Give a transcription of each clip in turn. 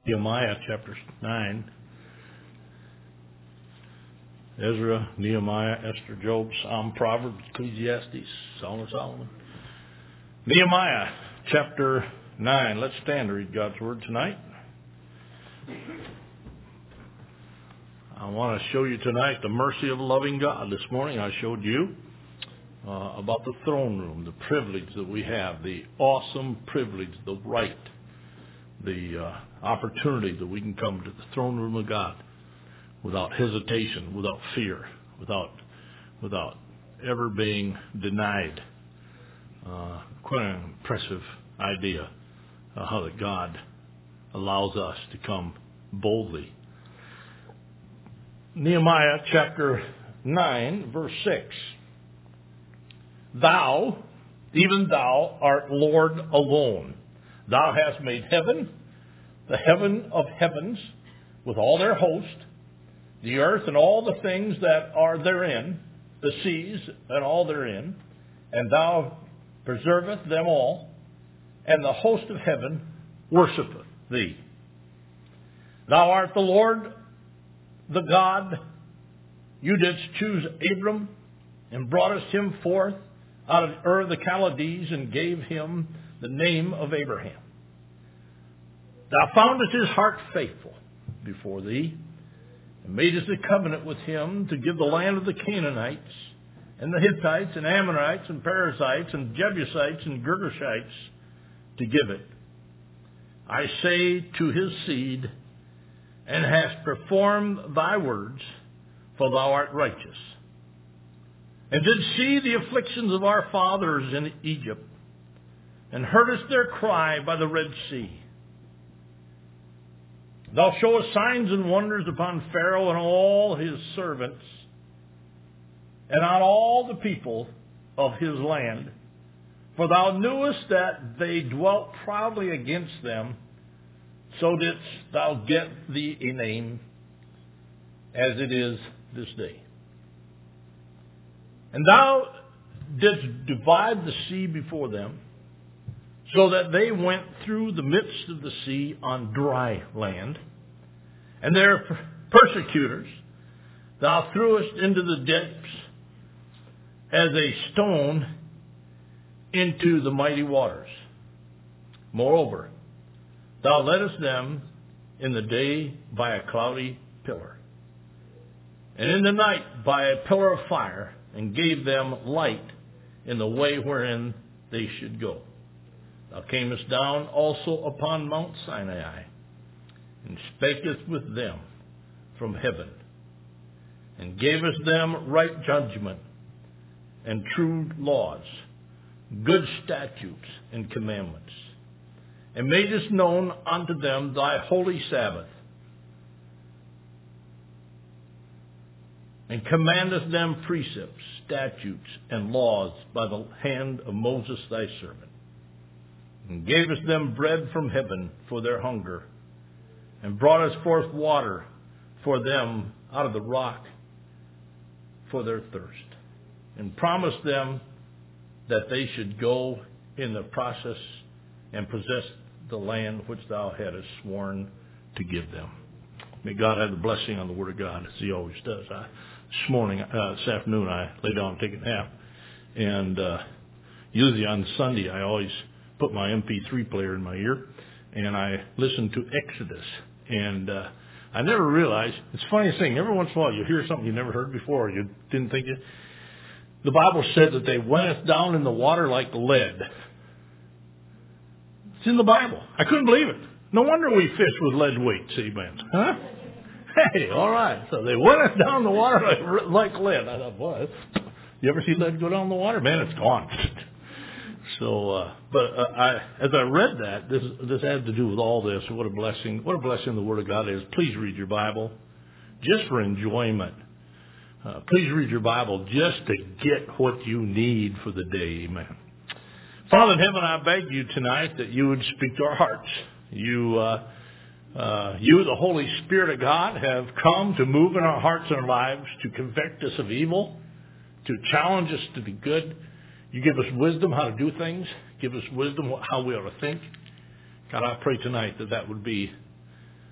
Nehemiah chapter 9. Ezra, Nehemiah, Esther, Job, Psalm, Proverbs, Ecclesiastes, Song of Solomon. Nehemiah chapter 9. Let's stand to read God's Word tonight. I want to show you tonight the mercy of a loving God. This morning I showed you about the throne room, the privilege that we have, the awesome privilege, the right, the opportunity that we can come to the throne room of God without hesitation, without fear, without ever being denied. Quite an impressive idea how that God allows us to come boldly. Nehemiah chapter 9, verse 6. Thou, even thou, art Lord alone. Thou hast made heaven, the heaven of heavens, with all their host, the earth and all the things that are therein, the seas and all therein, and thou preservest them all, and the host of heaven worshipeth thee. Thou art the Lord, the God. You didst choose Abram, and broughtest him forth out of Ur the Chaldees, and gave him the name of Abraham. Thou foundest his heart faithful before thee, and madest a covenant with him to give the land of the Canaanites, and the Hittites, and Ammonites, and Perizzites, and Jebusites, and Girgashites, to give it. I say to his seed, and hast performed thy words, for thou art righteous. And did see the afflictions of our fathers in Egypt, and heardest their cry by the Red Sea. Thou showest signs and wonders upon Pharaoh and all his servants, and on all the people of his land. For thou knewest that they dwelt proudly against them, so didst thou get thee a name, as it is this day. And thou didst divide the sea before them, so that they went through the midst of the sea on dry land. And their persecutors thou threwest into the depths as a stone into the mighty waters. Moreover, thou leddest them in the day by a cloudy pillar, and in the night by a pillar of fire, and gave them light in the way wherein they should go. Thou camest down also upon Mount Sinai, and spakest with them from heaven, and gavest them right judgment, and true laws, good statutes and commandments, and madest known unto them thy holy Sabbath, and commandest them precepts, statutes, and laws by the hand of Moses thy servant, and gavest them bread from heaven for their hunger, and broughtest forth water for them out of the rock for their thirst, and promised them that they should go in the process and possess the land which thou hadst sworn to give them. May God have the blessing on the Word of God, as He always does. This afternoon, I lay down and take a nap, and usually on Sunday, I always put my MP3 player in my ear, and I listen to Exodus. And I never realized, it's the funniest thing, every once in a while you hear something you never heard before, or you didn't think it. The Bible said that they went down in the water like lead. It's in the Bible. I couldn't believe it. No wonder we fish with lead weights, amen. Huh? Hey, all right. So they went down the water like lead. I thought, boy, you ever see lead go down the water? Man, it's gone. So, as I read that, this had to do with all this. What a blessing the Word of God is. Please read your Bible just for enjoyment. Please read your Bible just to get what you need for the day. Amen. Father in heaven, I beg you tonight that you would speak to our hearts. You, the Holy Spirit of God, have come to move in our hearts and our lives, to convict us of evil, to challenge us to be good. You give us wisdom how to do things. Give us wisdom how we ought to think. God, I pray tonight that would be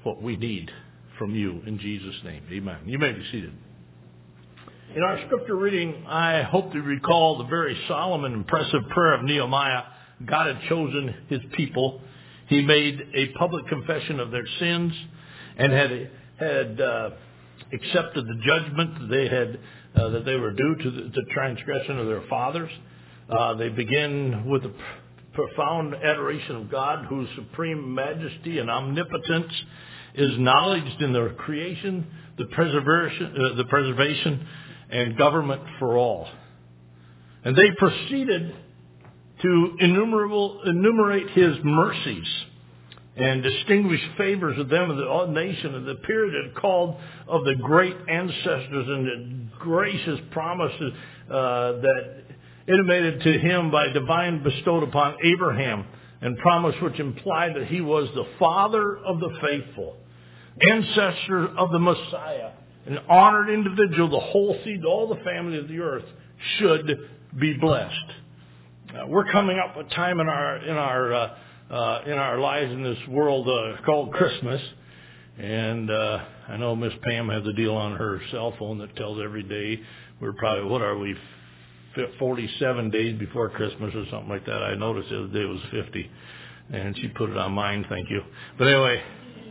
what we need from you in Jesus' name. Amen. You may be seated. In our scripture reading, I hope to recall the very solemn and impressive prayer of Nehemiah. God had chosen his people. He made a public confession of their sins and had accepted the judgment that they were due to the transgression of their fathers. They begin with a profound adoration of God, whose supreme majesty and omnipotence is acknowledged in the creation, the preservation and government for all. And they proceeded to enumerate his mercies and distinguish favors of them and the nation and the period called of the great ancestors and the gracious promises that intimated to him by divine bestowed upon Abraham, and promise which implied that he was the father of the faithful, ancestor of the Messiah, an honored individual. The whole seed, all the family of the earth should be blessed. We're coming up with time in our lives in this world called Christmas, and I know Miss Pam has a deal on her cell phone that tells every day. We're probably 47 days before Christmas or something like that. I noticed the other day it was 50, and she put it on mine. Thank you. But anyway,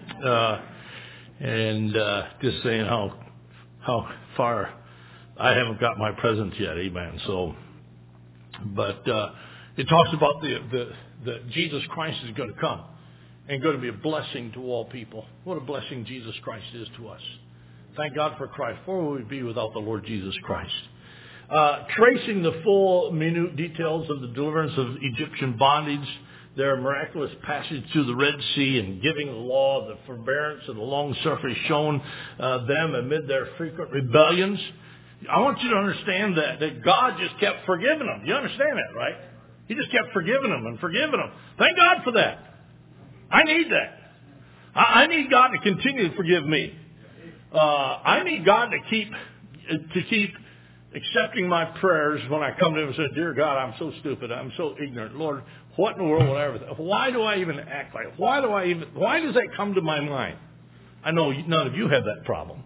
just saying how far I haven't got my presents yet. Amen. So, but it talks about the Jesus Christ is going to come and going to be a blessing to all people. What a blessing Jesus Christ is to us. Thank God for Christ. Where would we be without the Lord Jesus Christ? Tracing the full minute details of the deliverance of Egyptian bondage, their miraculous passage through the Red Sea, and giving the law, the forbearance and the long suffering shown them amid their frequent rebellions. I want you to understand that God just kept forgiving them. You understand that, right? He just kept forgiving them and forgiving them. Thank God for that. I need that. I need God to continue to forgive me. I need God to keep accepting my prayers when I come to him and say, "Dear God, I'm so stupid. I'm so ignorant. Lord, what in the world would I ever think? Why do I even act like it? Why does that come to my mind?" I know none of you have that problem,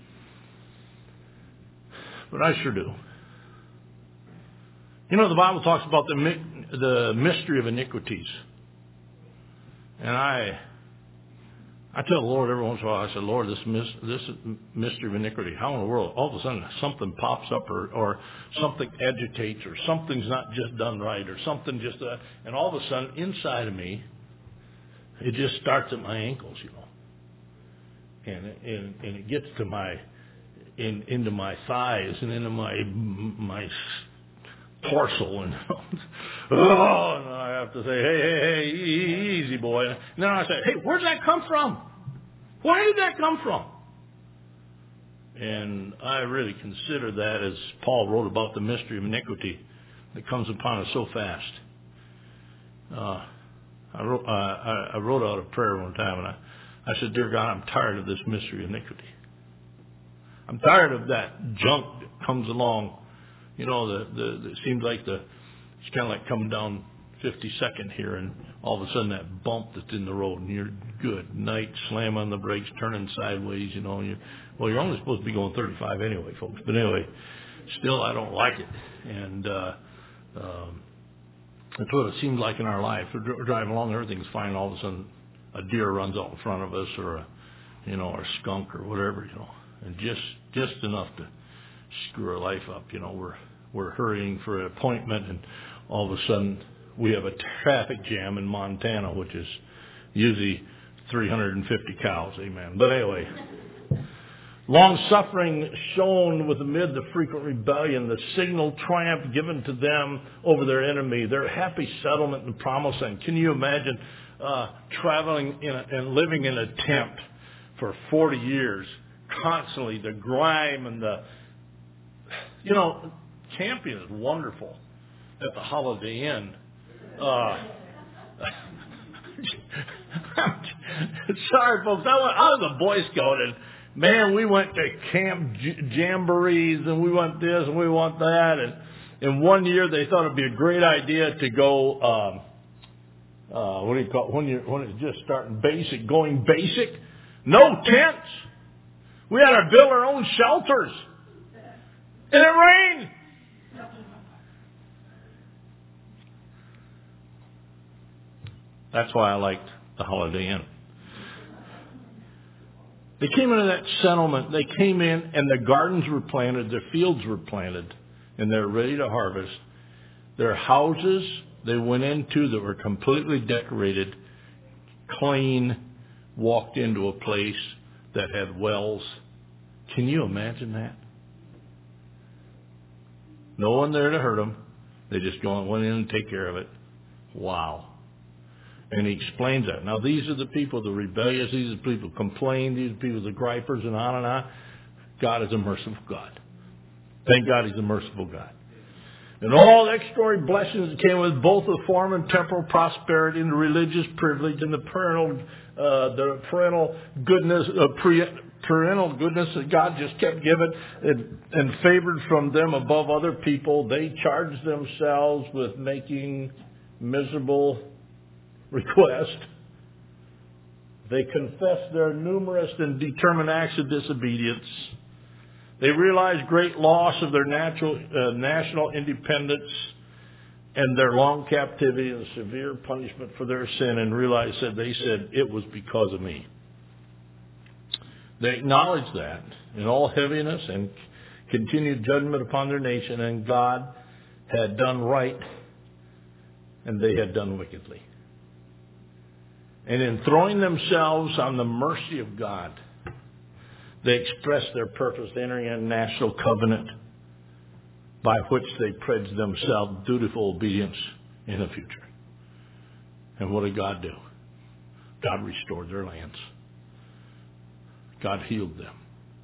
but I sure do. You know, the Bible talks about the mystery of iniquities. And I tell the Lord every once in a while, I say, "Lord, this mystery of iniquity, how in the world, all of a sudden something pops up or something agitates or something's not just done right or something just, and all of a sudden inside of me, it just starts at my ankles, you know. And it gets to into my thighs and into my torso, and and I have to say, hey, easy boy. And then I say, "Hey, where'd that come from? Where did that come from?" And I really consider that, as Paul wrote about the mystery of iniquity that comes upon us so fast. I wrote out a prayer one time, and I said, "Dear God, I'm tired of this mystery of iniquity. I'm tired of that junk that comes along. You know, it seems like it's kind of like coming down 52nd here, and all of a sudden that bump that's in the road, and you're good night, slam on the brakes, turning sideways, you know. You're only supposed to be going 35 anyway, folks. But anyway, still I don't like it. And that's what it seems like in our life. We're driving along, everything's fine, all of a sudden a deer runs out in front of us, or a skunk or whatever, you know, and just enough to screw our life up. You know, we're hurrying for an appointment, and all of a sudden we have a traffic jam in Montana, which is usually 350 cows. Amen. But anyway, long suffering shown with amid the frequent rebellion, the signal triumph given to them over their enemy, their happy settlement and promised land. Can you imagine traveling and living in a tent for 40 years, constantly the grime and camping is wonderful at the Holiday Inn. Sorry, folks. I was a Boy Scout, and man, we went to camp jamborees, and we want this and we want that. And one year they thought it'd be a great idea to go. What do you call it? When it's just starting basic, going basic. No tents. We had to build our own shelters. And it rained. That's why I liked the Holiday Inn. They came into that settlement. They came in and their gardens were planted, their fields were planted, and they're ready to harvest. Their houses they went into that were completely decorated, clean, walked into a place that had wells. Can you imagine that? No one there to hurt them. They just went in and take care of it. Wow. And he explains that. Now, these are the people, the rebellious, these are the people who complain, these are the people, the gripers, and on and on. God is a merciful God. Thank God He's a merciful God. And all the extraordinary blessings that came with both the form and temporal prosperity and the religious privilege and the parental goodness, parental goodness that God just kept giving and favored from them above other people. They charged themselves with making miserable requests. They confessed their numerous and determined acts of disobedience. They realized great loss of their national independence and their long captivity and severe punishment for their sin, and realized that they said, it was because of me. They acknowledged that in all heaviness and continued judgment upon their nation, and God had done right and they had done wickedly. And in throwing themselves on the mercy of God, they expressed their purpose, entering a national covenant by which they pledged themselves dutiful obedience in the future. And what did God do? God restored their lands. God healed them.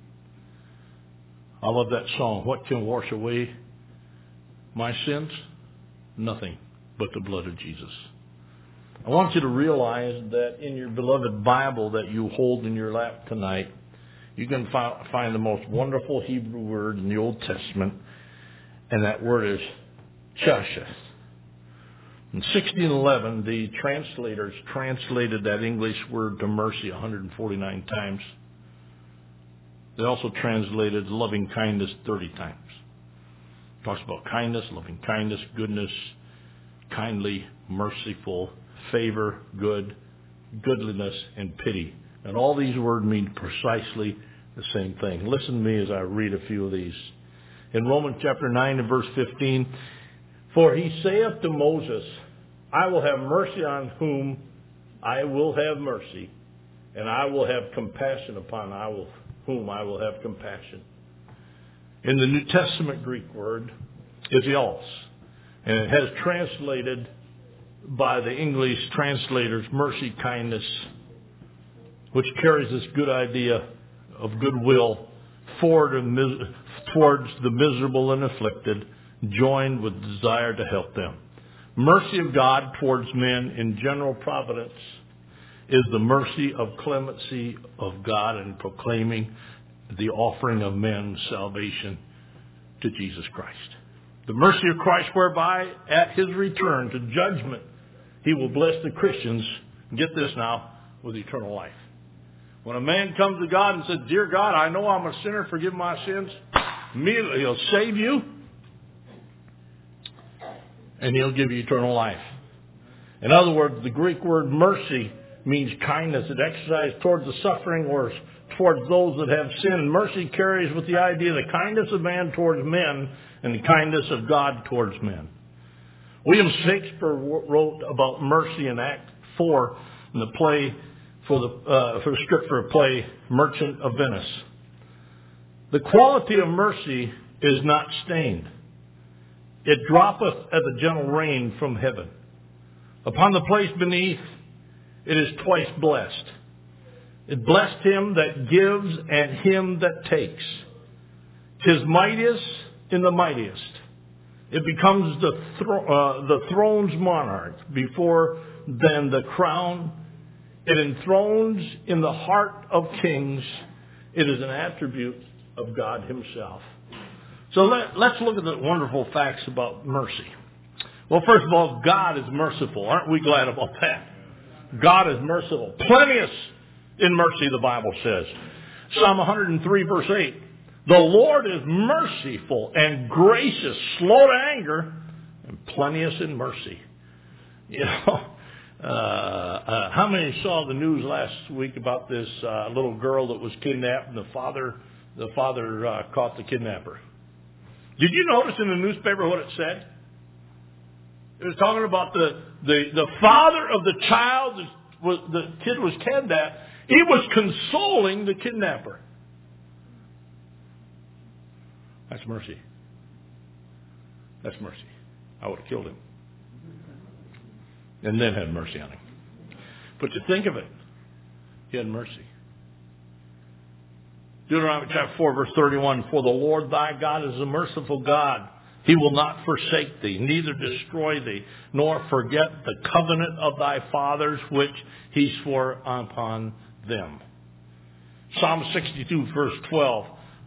I love that song. What can wash away my sins? Nothing but the blood of Jesus. I want you to realize that in your beloved Bible that you hold in your lap tonight, you can find the most wonderful Hebrew word in the Old Testament, and that word is chasheth. In 1611, the translators translated that English word to mercy 149 times. They also translated loving kindness 30 times. It talks about kindness, loving kindness, goodness, kindly, merciful, favor, good, goodliness, and pity. And all these words mean precisely the same thing. Listen to me as I read a few of these. In Romans chapter 9 and verse 15, for he saith to Moses, I will have mercy on whom I will have mercy, and I will have compassion upon whom I will have compassion. In the New Testament Greek word is ios, and it has translated by the English translators mercy, kindness, which carries this good idea of goodwill towards the miserable and afflicted, joined with desire to help them. Mercy of God towards men in general providence is the mercy of clemency of God in proclaiming the offering of men's salvation to Jesus Christ. The mercy of Christ whereby at His return to judgment He will bless the Christians, get this now, with eternal life. When a man comes to God and says, Dear God, I know I'm a sinner, forgive my sins, immediately He'll save you and He'll give you eternal life. In other words, the Greek word mercy means kindness. It exercised towards the suffering or towards those that have sinned. Mercy carries with the idea the kindness of man towards men and the kindness of God towards men. William Shakespeare wrote about mercy in Act 4 in the play for the script for a play, Merchant of Venice. The quality of mercy is not stained. It droppeth as a gentle rain from heaven. Upon the place beneath, it is twice blessed. It blessed him that gives and him that takes. 'Tis mightiest in the mightiest. It becomes the throne's monarch. Before then the crown. It enthrones in the heart of kings. It is an attribute of God Himself. So let's look at the wonderful facts about mercy. Well, first of all, God is merciful. Aren't we glad about that? God is merciful. Plenteous in mercy, the Bible says. Psalm 103, verse 8. The Lord is merciful and gracious, slow to anger, and plenteous in mercy. You know, how many saw the news last week about this little girl that was kidnapped and the father caught the kidnapper? Did you notice in the newspaper what it said? It was talking about the father of the child, the kid was kidnapped. He was consoling the kidnapper. That's mercy. That's mercy. I would have killed him. And then had mercy on him. But to think of it, he had mercy. Deuteronomy chapter 4, verse 31, For the Lord thy God is a merciful God. He will not forsake thee, neither destroy thee, nor forget the covenant of thy fathers, which he swore upon them. Psalm 62, verse 12,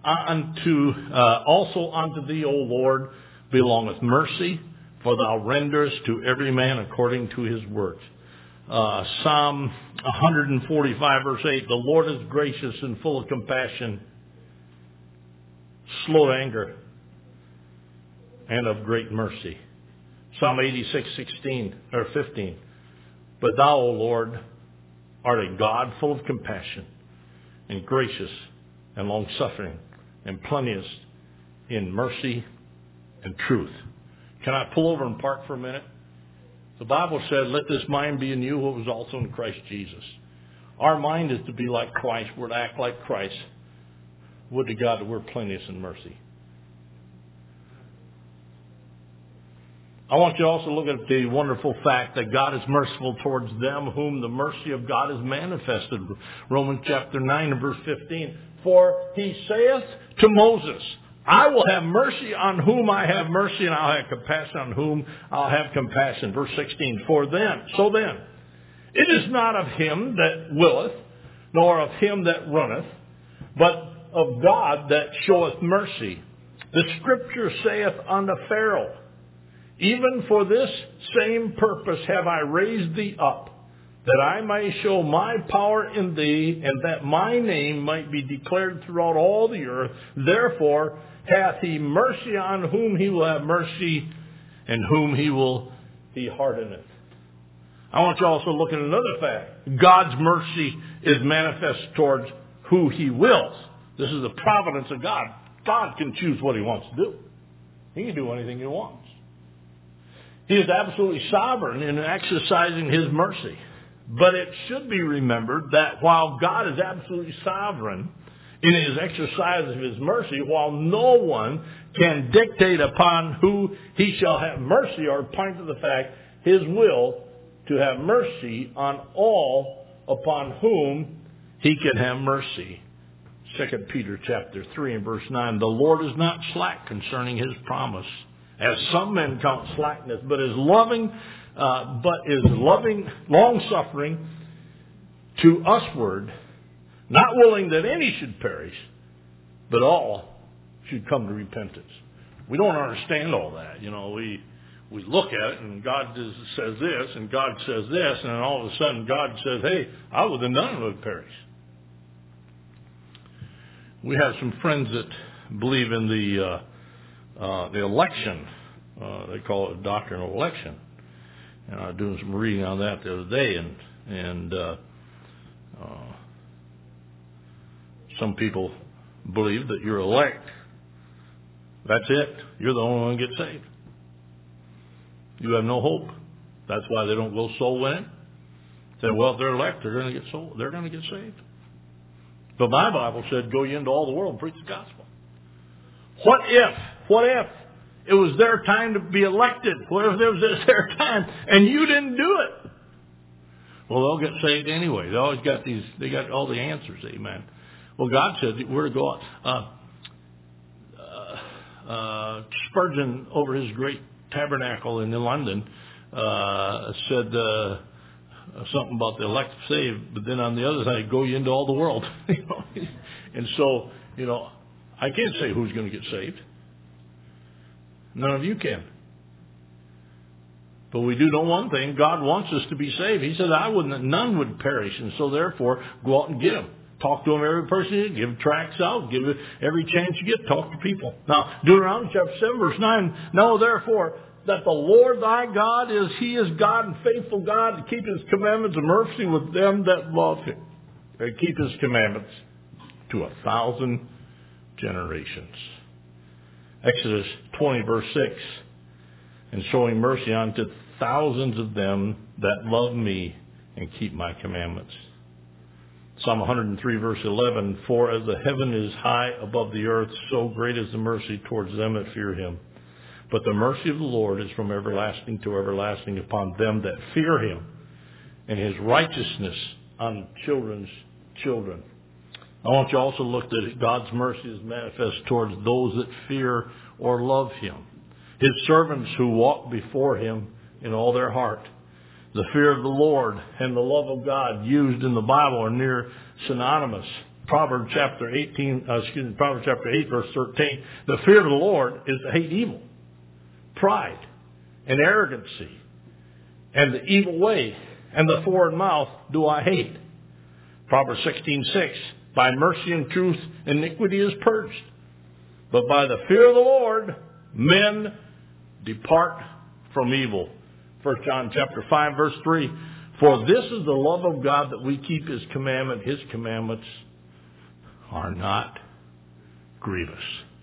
Also unto thee, O Lord, belongeth mercy, for thou renderest to every man according to his works. Psalm 145, verse 8, The Lord is gracious and full of compassion, slow to anger, and of great mercy. Psalm 86, 15, But thou, O Lord, art a God full of compassion, and gracious, and long-suffering, and plenteous in mercy and truth. Can I pull over and park for a minute? The Bible said, Let this mind be in you, what was also in Christ Jesus. Our mind is to be like Christ. We're to act like Christ. Would to God that we're plenteous in mercy. I want you to also look at the wonderful fact that God is merciful towards them whom the mercy of God is manifested. Romans chapter 9 and verse 15. For he saith to Moses, I will have mercy on whom I have mercy, and I'll have compassion on whom I'll have compassion. Verse 16. So then, it is not of him that willeth, nor of him that runneth, but of God that showeth mercy. The Scripture saith unto Pharaoh, Even for this same purpose have I raised thee up, that I may show my power in thee, and that my name might be declared throughout all the earth. Therefore hath he mercy on whom he will have mercy, and whom he hardeneth. I want you to also look at another fact. God's mercy is manifest towards who he wills. This is the providence of God. God can choose what he wants to do. He can do anything he wants. He is absolutely sovereign in exercising his mercy. But it should be remembered that while God is absolutely sovereign in his exercise of his mercy, while no one can dictate upon who he shall have mercy or point to the fact his will to have mercy on all upon whom he can have mercy. 2 Peter chapter 3 and verse 9, The Lord is not slack concerning his promise, as some men count slackness, but is loving, long-suffering to usward, not willing that any should perish, but all should come to repentance. We don't understand all that. You know, we look at it and God says this and God says this, and then all of a sudden God says, hey, I would have none would perish. We have some friends that believe in the election. They call it doctrine of election. And I was doing some reading on that the other day, and some people believe that you're elect. That's it. You're the only one who gets saved. You have no hope. That's why they don't go soul winning. Say, well, if they're elect, they're going to get soul. They're going to get saved. But my Bible said, go ye into all the world and preach the gospel. What if it was their time to be elected? What if it was their time and you didn't do it? Well, they'll get saved anyway. They always got they got all the answers, amen. Well, God said we're to go out. Spurgeon, over his great tabernacle in London, said something about the elect saved, but then on the other side, go ye into all the world. And so, I can't say who's going to get saved. None of you can. But we do know one thing. God wants us to be saved. He said, none would perish. And so therefore, go out and get them. Talk to them, every person you get. Give tracts out. Give it every chance you get. Talk to people. Now, Deuteronomy chapter 7, verse 9. Know therefore that the Lord thy God He is God and faithful God to keep His commandments and mercy with them that love Him. And keep His commandments to 1,000 generations. Exodus 20, verse 6. And showing mercy unto thousands of them that love me and keep my commandments. Psalm 103, verse 11. For as the heaven is high above the earth, so great is the mercy towards them that fear Him. But the mercy of the Lord is from everlasting to everlasting upon them that fear Him, and His righteousness on children's children. I want you also to look that God's mercy is manifest towards those that fear or love Him. His servants who walk before Him in all their heart. The fear of the Lord and the love of God used in the Bible are near synonymous. Proverbs chapter 8, verse 13. The fear of the Lord is to hate evil, pride, and arrogancy, and the evil way, and the forward mouth do I hate. Proverbs 16:6. By mercy and truth iniquity is purged, but by the fear of the Lord men depart from evil. 1 John chapter 5, verse 3. For this is the love of God, that we keep His commandment. His commandments are not grievous.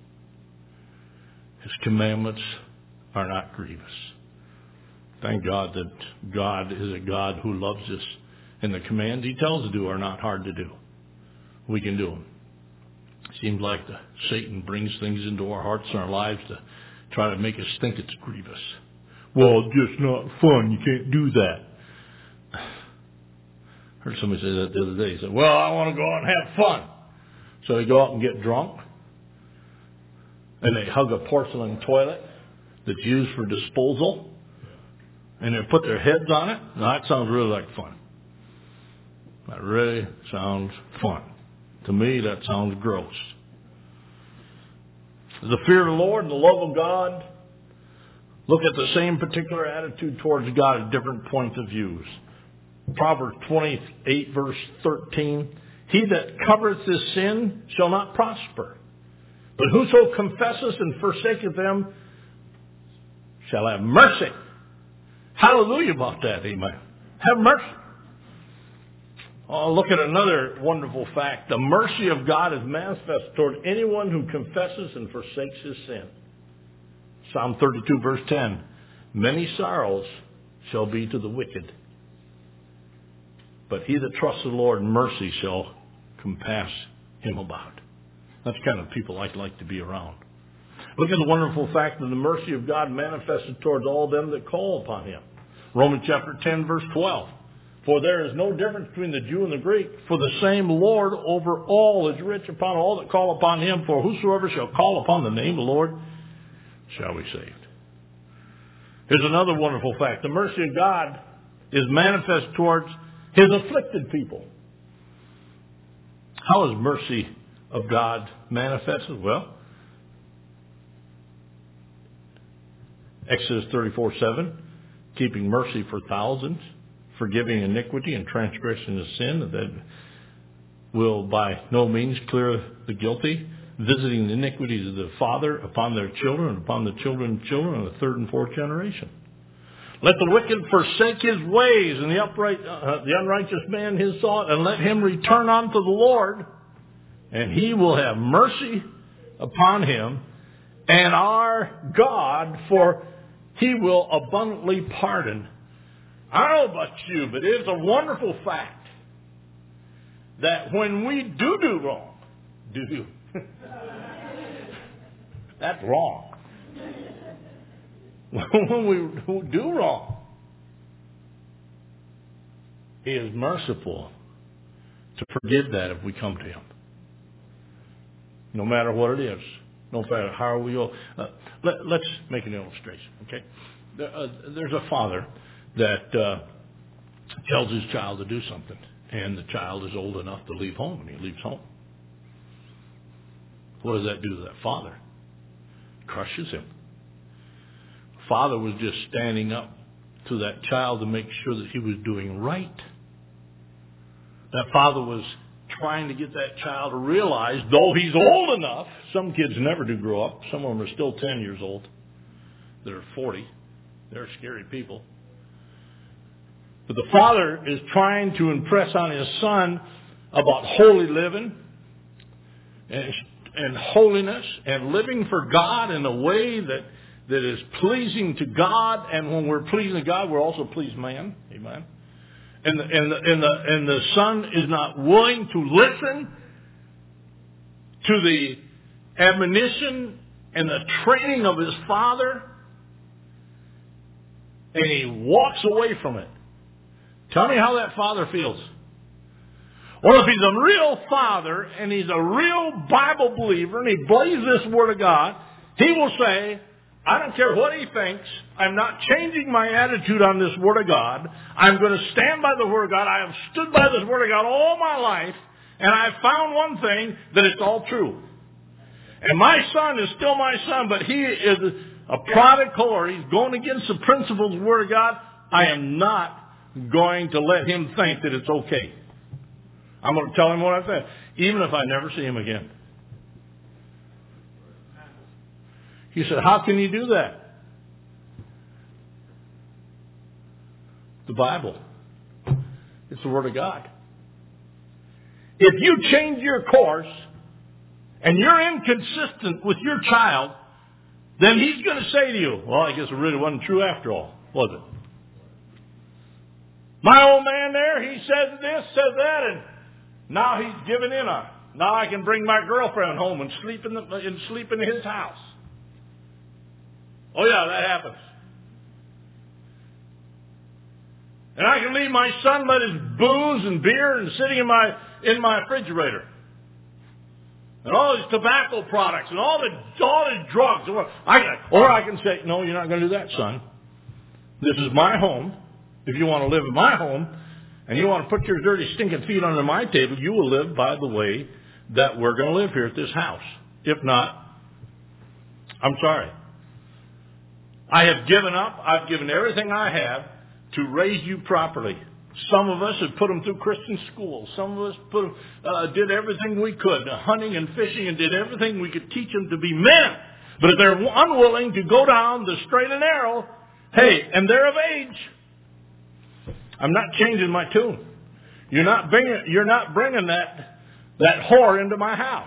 His commandments are not grievous. Thank God that God is a God who loves us. And the commands He tells us to do are not hard to do. We can do them. It seems like Satan brings things into our hearts and our lives to try to make us think it's grievous. Well, it's just not fun. You can't do that. I heard somebody say that the other day. He said, well, I want to go out and have fun. So they go out and get drunk. And they hug a porcelain toilet that's used for disposal. And they put their heads on it. Now, that sounds really like fun. That really sounds fun. To me, that sounds gross. The fear of the Lord and the love of God look at the same particular attitude towards God at different points of views. Proverbs 28, verse 13. He that covereth his sin shall not prosper, but whoso confesseth and forsaketh them shall have mercy. Hallelujah about that, amen. Have mercy. Oh, look at another wonderful fact. The mercy of God is manifest toward anyone who confesses and forsakes his sin. Psalm 32, verse 10. Many sorrows shall be to the wicked, but he that trusts the Lord, mercy shall compass him about. That's the kind of people I'd like to be around. Look at the wonderful fact that the mercy of God manifested towards all them that call upon Him. Romans chapter 10, verse 12. For there is no difference between the Jew and the Greek, for the same Lord over all is rich upon all that call upon Him. For whosoever shall call upon the name of the Lord shall be saved. Here's another wonderful fact. The mercy of God is manifest towards His afflicted people. How is mercy of God manifested? Well, Exodus 34:7, keeping mercy for thousands, forgiving iniquity and transgression of sin that will by no means clear the guilty, visiting the iniquities of the father upon their children and upon the children's children in the third and fourth generation. Let the wicked forsake his ways, and the unrighteous man his thought, and let him return unto the Lord, and He will have mercy upon him, and our God, for He will abundantly pardon. I don't know about you, but it is a wonderful fact that when we do wrong, that's wrong. When we do wrong, He is merciful to forgive that if we come to Him. No matter what it is. No matter how we go. Let's make an illustration, okay? There's a father that tells his child to do something, and the child is old enough to leave home, and he leaves home. What does that do to that father? It crushes him. Father was just standing up to that child to make sure that he was doing right. That father was trying to get that child to realize, though he's old enough, some kids never do grow up. Some of them are still 10 years old. They're 40. They're scary people. But the father is trying to impress on his son about holy living and holiness and living for God in a way that is pleasing to God. And when we're pleasing to God, we're also pleasing man. Amen. And the son is not willing to listen to the admonition and the training of his father, and he walks away from it. Tell me how that father feels. Well, if he's a real father and he's a real Bible believer and he believes this Word of God, he will say, I don't care what he thinks. I'm not changing my attitude on this Word of God. I'm going to stand by the Word of God. I have stood by this Word of God all my life, and I've found one thing, that it's all true. And my son is still my son, but he is a prodigal, or he's going against the principles of the Word of God. I am not going to let him think that it's okay. I'm going to tell him what I said, even if I never see him again. He said, how can you do that? The Bible. It's the Word of God. If you change your course and you're inconsistent with your child, then he's going to say to you, well, I guess it really wasn't true after all, was it? My old man there, he says this, says that, and now he's giving in on it. Now I can bring my girlfriend home and sleep in his house. Oh yeah, that happens. And I can leave my son let his booze and beer and sitting in my refrigerator. And all these tobacco products and all the drugs. Or I can say, no, you're not going to do that, son. This is my home. If you want to live in my home and you want to put your dirty, stinking feet under my table, you will live by the way that we're going to live here at this house. If not, I'm sorry. I have given up. I've given everything I have to raise you properly. Some of us have put them through Christian schools. Some of us did everything we could, hunting and fishing, and did everything we could teach them to be men. But if they're unwilling to go down the straight and narrow, hey, and they're of age, I'm not changing my tune. You're not bringing that whore into my house.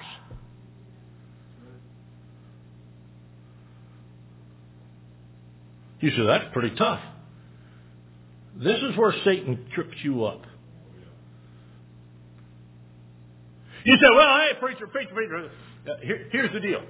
You say, that's pretty tough. This is where Satan trips you up. You say, well, hey, preacher. Here's the deal.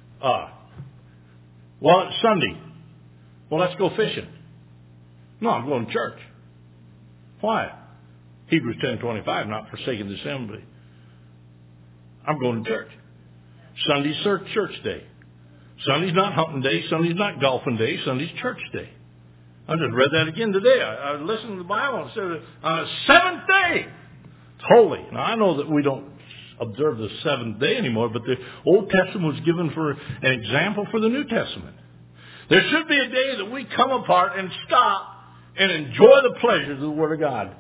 Well, it's Sunday. Well, let's go fishing. No, I'm going to church. Why? Hebrews 10:25, not forsaking the assembly. I'm going to church. Sunday's church day. Sunday's not hunting day. Sunday's not golfing day. Sunday's church day. I just read that again today. I listened to the Bible and said on the seventh day, it's holy. Now, I know that we don't observe the seventh day anymore, but the Old Testament was given for an example for the New Testament. There should be a day that we come apart and stop and enjoy the pleasures of the Word of God.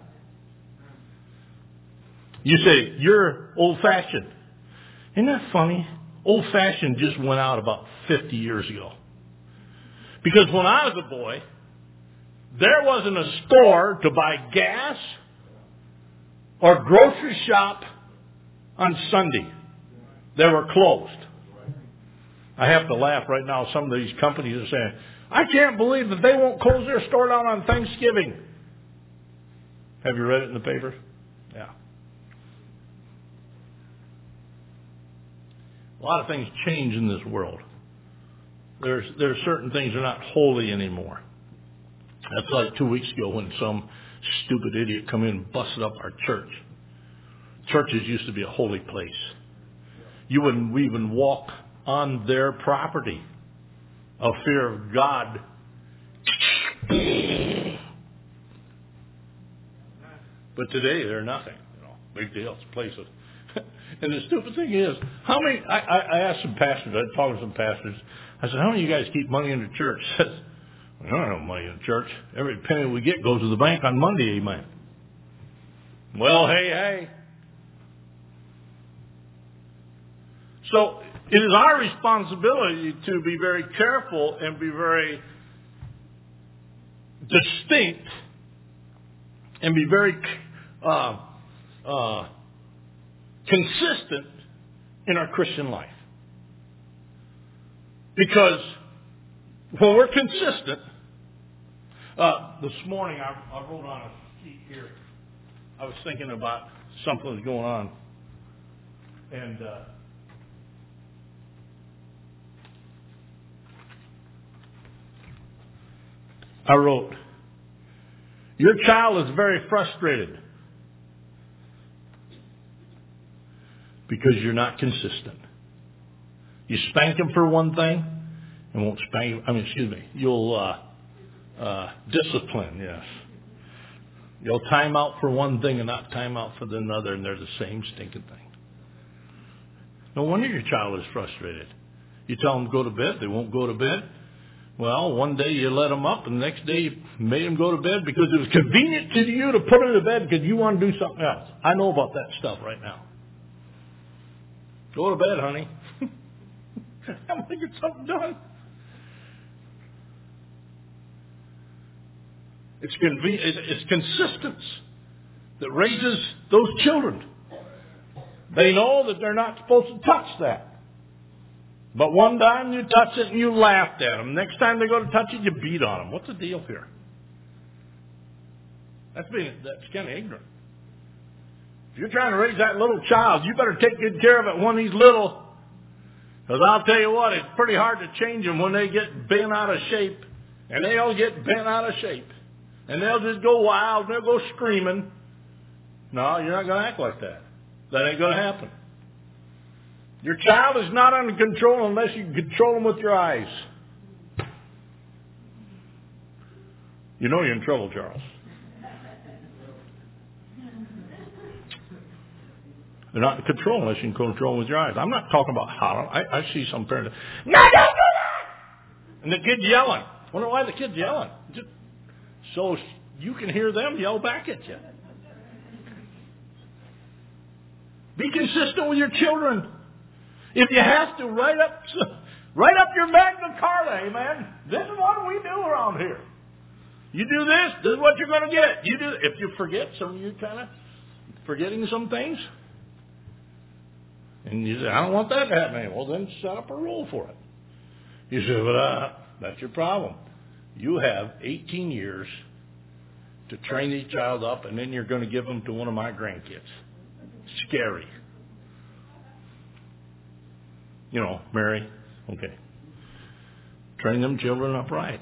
You say, you're old-fashioned. Isn't that funny? Old-fashioned just went out about 50 years ago. Because when I was a boy, there wasn't a store to buy gas or grocery shop on Sunday. They were closed. I have to laugh right now. Some of these companies are saying, I can't believe that they won't close their store down on Thanksgiving. Have you read it in the paper? Yeah. A lot of things change in this world. There's certain things that are not holy anymore. That's like 2 weeks ago when some stupid idiot come in and busted up our church. Churches used to be a holy place. You wouldn't even walk on their property of fear of God. But today they're nothing. Big deal. It's a place of... And the stupid thing is, how many... I asked some pastors, I talked to some pastors, I said, how many of you guys keep money in the church? I don't have money in the church. Every penny we get goes to the bank on Monday, amen. Well, hey. So it is our responsibility to be very careful and be very distinct and be very consistent in our Christian life. Because when we're consistent, this morning I wrote on a sheet here. I was thinking about something that's going on. And I wrote, your child is very frustrated because you're not consistent. You spank him for one thing and won't spank him. You'll discipline, yes. You'll time out for one thing and not time out for another, and they're the same stinking thing. No wonder your child is frustrated. You tell them to go to bed, they won't go to bed. Well, one day you let them up, and the next day you made them go to bed because it was convenient to you to put them to bed because you want to do something else. I know about that stuff right now. Go to bed, honey. I want to get something done. It's consistence that raises those children. They know that they're not supposed to touch that. But one time you touch it and you laughed at them. Next time they go to touch it, you beat on them. What's the deal here? That's kind of ignorant. If you're trying to raise that little child, you better take good care of it when he's little. Because I'll tell you what, it's pretty hard to change them when they get bent out of shape. And they'll get bent out of shape. And they'll just go wild. They'll go screaming. No, you're not going to act like that. That ain't going to happen. Your child is not under control unless you control them with your eyes. You know you're in trouble, Charles. They're not in control unless you can control them with your eyes. I'm not talking about hollering. I see some parents, no, don't do that! And the kid's yelling. I wonder why the kid's yelling. Just so you can hear them yell back at you. Be consistent with your children. If you have to, write up your Magna Carta, amen. This is what we do around here. You do this is what you're going to get. If you forget, some of you kind of forgetting some things. And you say, I don't want that to happen. Well, then set up a rule for it. You say, well, that's your problem. You have 18 years to train this child up, and then you're going to give them to one of my grandkids. Scary. You know, Mary, okay. Train them children up right.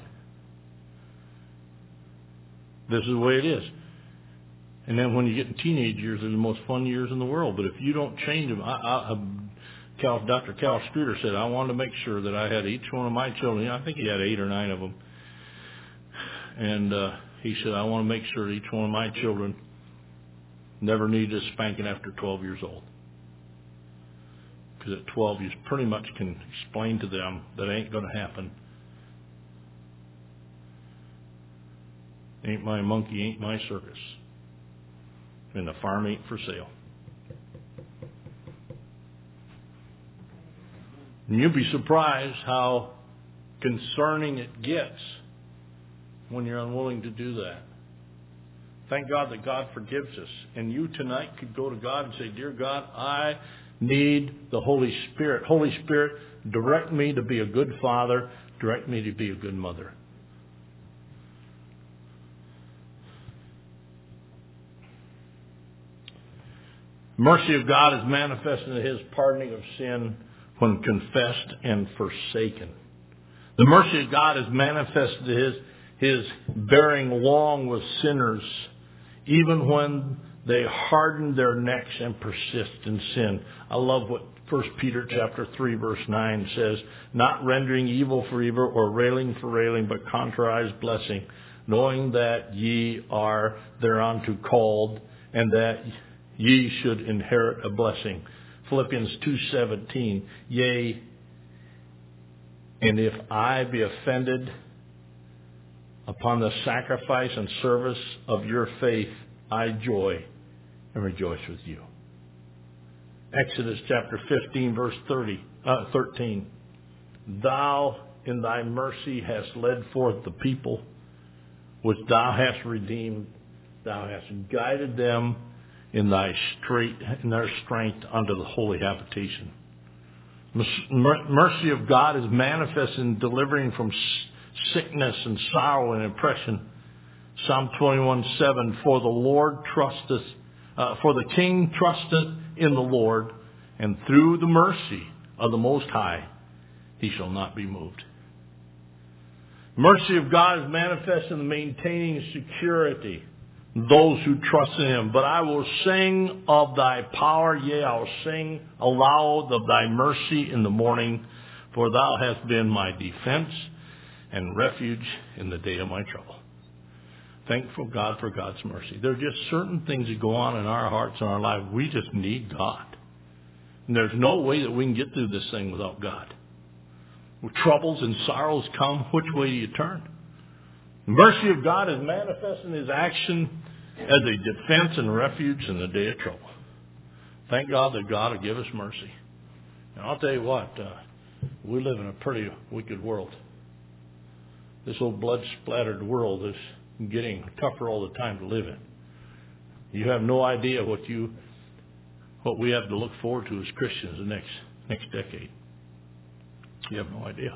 This is the way it is. And then when you get in teenage years, they're the most fun years in the world. But if you don't change them, Dr. Cal Streeter said, I wanted to make sure that I had each one of my children. I think he had 8 or 9 of them. And he said, I want to make sure that each one of my children never needed a spanking after 12 years old. Because at 12, you pretty much can explain to them that ain't going to happen. Ain't my monkey, ain't my circus. And the farm ain't for sale. And you'll be surprised how concerning it gets when you're unwilling to do that. Thank God that God forgives us. And you tonight could go to God and say, Dear God, I need the Holy Spirit. Holy Spirit, direct me to be a good father. Direct me to be a good mother. Mercy of God is manifested in His pardoning of sin when confessed and forsaken. The mercy of God is manifested in His bearing long with sinners, even when they harden their necks and persist in sin. I love what 1 Peter chapter 3 verse 9 says, not rendering evil for evil or railing for railing, but contrarize blessing, knowing that ye are thereunto called, and that ye should inherit a blessing. Philippians 2:17, yea, and if I be offended, Upon the sacrifice and service of your faith, I joy and rejoice with you. Exodus chapter 15, verse 13. Thou in thy mercy hast led forth the people which thou hast redeemed. Thou hast guided them in their strength unto the holy habitation. Mercy of God is manifest in delivering from sickness and sorrow and oppression. Psalm 21:7. For the king trusteth in the Lord, and through the mercy of the Most High he shall not be moved. Mercy of God is manifest in the maintaining security, those who trust in him. But I will sing of thy power, yea, I will sing aloud of thy mercy in the morning, for thou hast been my defense and refuge in the day of my trouble. Thankful God for God's mercy. There are just certain things that go on in our hearts and our life. We just need God. And there's no way that we can get through this thing without God. When troubles and sorrows come, which way do you turn? The mercy of God is manifest in his action as a defense and refuge in the day of trouble. Thank God that God will give us mercy. And I'll tell you what, we live in a pretty wicked world. This old blood-splattered world is getting tougher all the time to live in. You have no idea what we have to look forward to as Christians the next decade. You have no idea.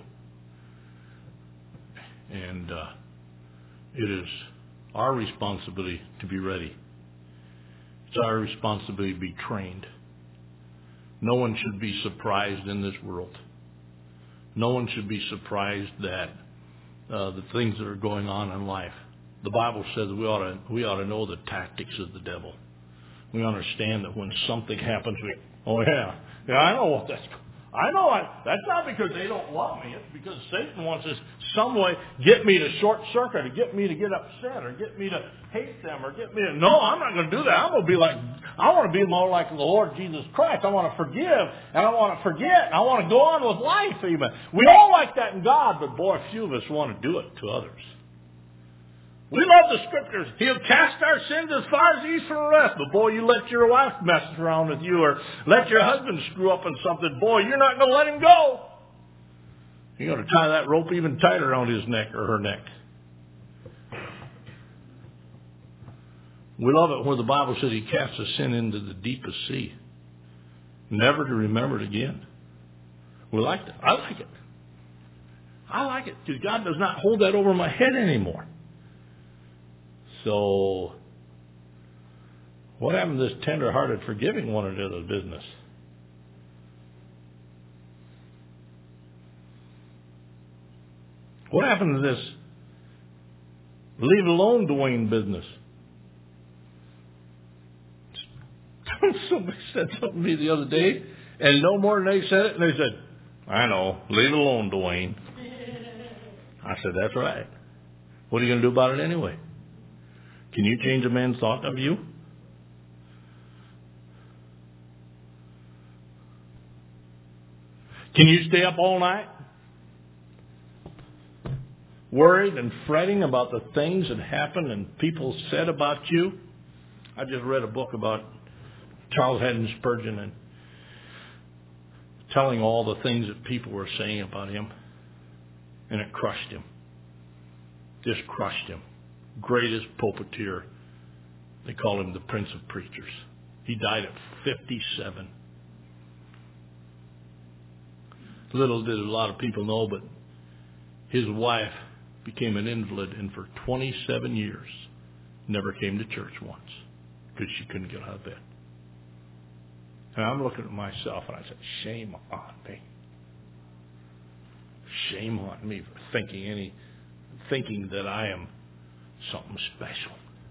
And it is our responsibility to be ready. It's our responsibility to be trained. No one should be surprised in this world. No one should be surprised that the things that are going on in life. The Bible says we ought to know the tactics of the devil. We understand that when something happens, I know what that's not because they don't love me. It's because Satan wants to some way get me to short circuit, or get me to get upset, or get me to hate them, or get me to, no, I'm not going to do that. I want to be more like the Lord Jesus Christ. I want to forgive, and I want to forget, and I want to go on with life even. We all like that in God, but boy, few of us want to do it to others. We love the Scriptures. He'll cast our sins as far as the east from the west. But boy, you let your wife mess around with you, or let your husband screw up on something, boy, you're not going to let him go. You're going to tie that rope even tighter around his neck or her neck. We love it where the Bible says he casts a sin into the deepest sea, never to remember it again. We like that. I like it. I like it because God does not hold that over my head anymore. So, what happened to this tender-hearted forgiving one another's business? What happened to this leave alone Dwayne business? Somebody said something to me the other day, and no more than they said it, and they said, I know, leave it alone, Dwayne. I said, that's right. What are you going to do about it anyway? Can you change a man's thought of you? Can you stay up all night worried and fretting about the things that happened and people said about you? I just read a book about Charles Haddon Spurgeon and telling all the things that people were saying about him, and it crushed him. Just crushed him. Greatest pulpiteer. They call him the Prince of Preachers. He died at 57. Little did a lot of people know, but his wife became an invalid, and for 27 years never came to church once because she couldn't get out of bed. And I'm looking at myself, and I said, shame on me. Shame on me for thinking that I am something special.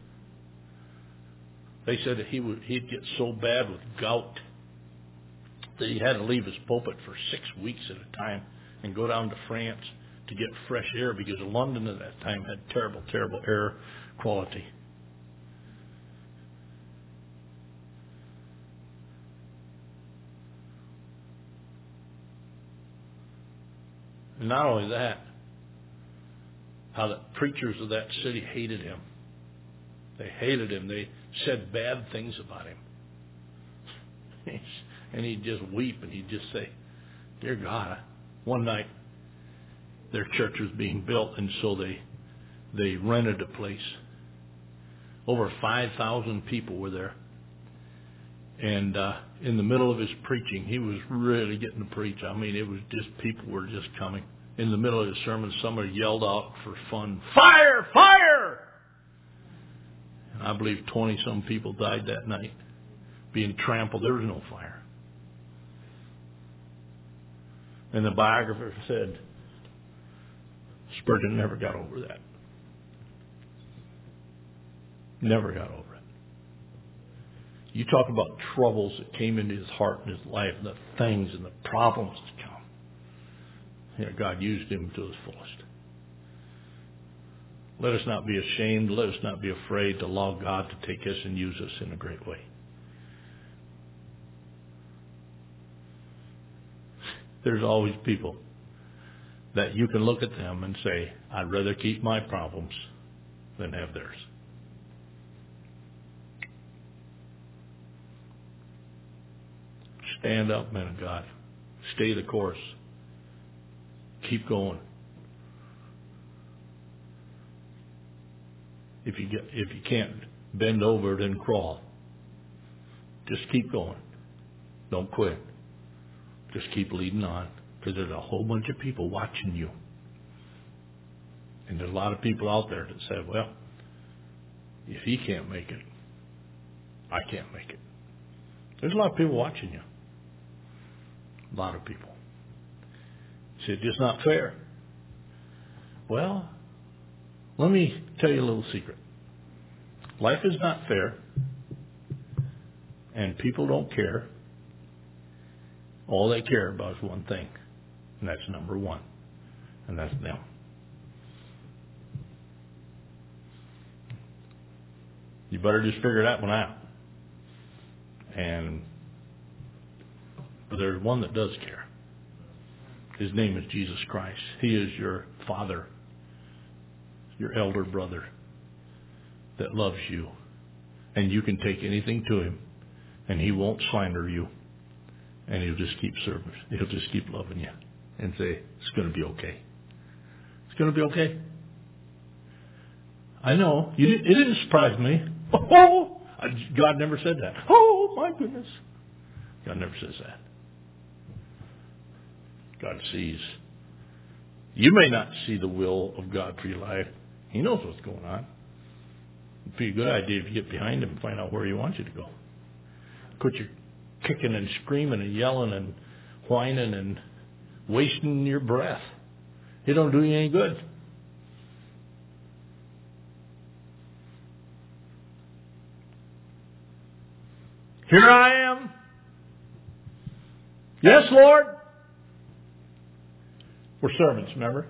They said that he'd get so bad with gout that he had to leave his pulpit for 6 weeks at a time and go down to France to get fresh air because London at that time had terrible, terrible air quality. And not only that, how the preachers of that city hated him. They hated him. They said bad things about him. And he'd just weep and he'd just say, "Dear God." One night, their church was being built, and so they rented a place. Over 5,000 people were there. And in the middle of his preaching, he was really getting to preach. I mean, it was just, people were just coming. In the middle of his sermon, somebody yelled out for fun, "Fire! Fire!" And I believe 20-some people died that night, being trampled. There was no fire. And the biographer said, Spurgeon never got over that. Never got over it. You talk about troubles that came into his heart and his life, and the things and the problems that come. You know, God used him to his fullest. Let us not be ashamed. Let us not be afraid to allow God to take us and use us in a great way. There's always people that you can look at them and say, "I'd rather keep my problems than have theirs." Stand up, men of God. Stay the course. Keep going. If you can't bend over, then crawl. Just keep going. Don't quit. Just keep leading on, because there's a whole bunch of people watching you. And there's a lot of people out there that say, "Well, if he can't make it, I can't make it." There's a lot of people watching you. A lot of people. Say, "It's just not fair." Well, let me tell you a little secret. Life is not fair, and people don't care. All they care about is one thing, and that's number one, and that's them. You better just figure that one out. But there's one that does care. His name is Jesus Christ. He is your Father, your elder brother that loves you. And you can take anything to him, and he won't slander you. And he'll just keep serving. He'll just keep loving you and say, "It's going to be okay. It's going to be okay." I know. It didn't surprise me. Oh, God never said that. Oh, my goodness. God never says that. God sees. You may not see the will of God for your life. He knows what's going on. It'd be a good idea if you get behind him and find out where he wants you to go. Quit your kicking and screaming and yelling and whining and wasting your breath. It don't do you any good. Here I am. Yes, Lord. We're servants, remember?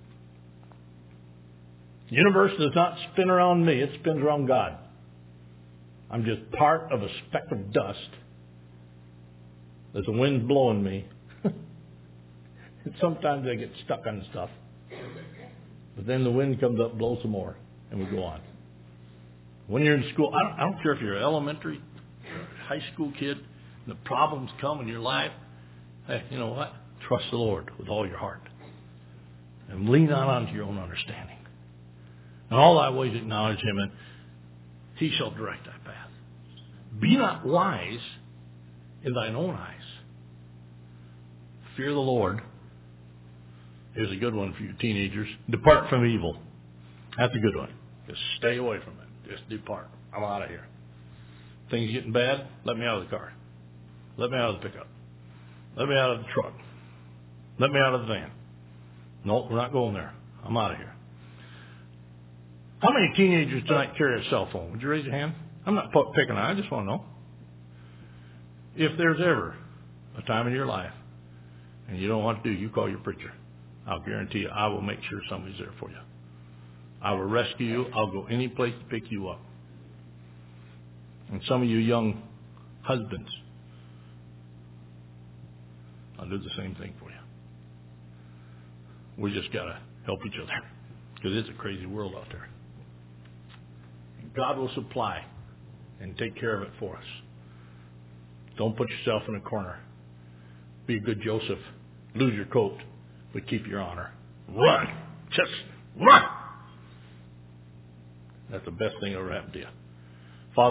The universe does not spin around me. It spins around God. I'm just part of a speck of dust. There's a wind blowing me. And sometimes I get stuck on stuff. But then the wind comes up, blows some more, and we go on. When you're in school, I don't care if you're an elementary or a high school kid, and the problems come in your life. Hey, you know what? Trust the Lord with all your heart. And lean not onto your own understanding. And all thy ways acknowledge him, and he shall direct thy path. Be not wise in thine own eyes. Fear the Lord. Here's a good one for you teenagers. Depart from evil. That's a good one. Just stay away from it. Just depart. I'm out of here. Things getting bad? Let me out of the car. Let me out of the pickup. Let me out of the truck. Let me out of the van. No, we're not going there. I'm out of here. How many teenagers tonight carry a cell phone? Would you raise your hand? I'm not picking on. I just want to know. If there's ever a time in your life and you don't know what to do, you call your preacher. I'll guarantee you, I will make sure somebody's there for you. I will rescue you. I'll go any place to pick you up. And some of you young husbands, I'll do the same thing for you. We just got to help each other. Because it's a crazy world out there. God will supply and take care of it for us. Don't put yourself in a corner. Be a good Joseph. Lose your coat, but keep your honor. Run. Just run. That's the best thing that ever happened to you.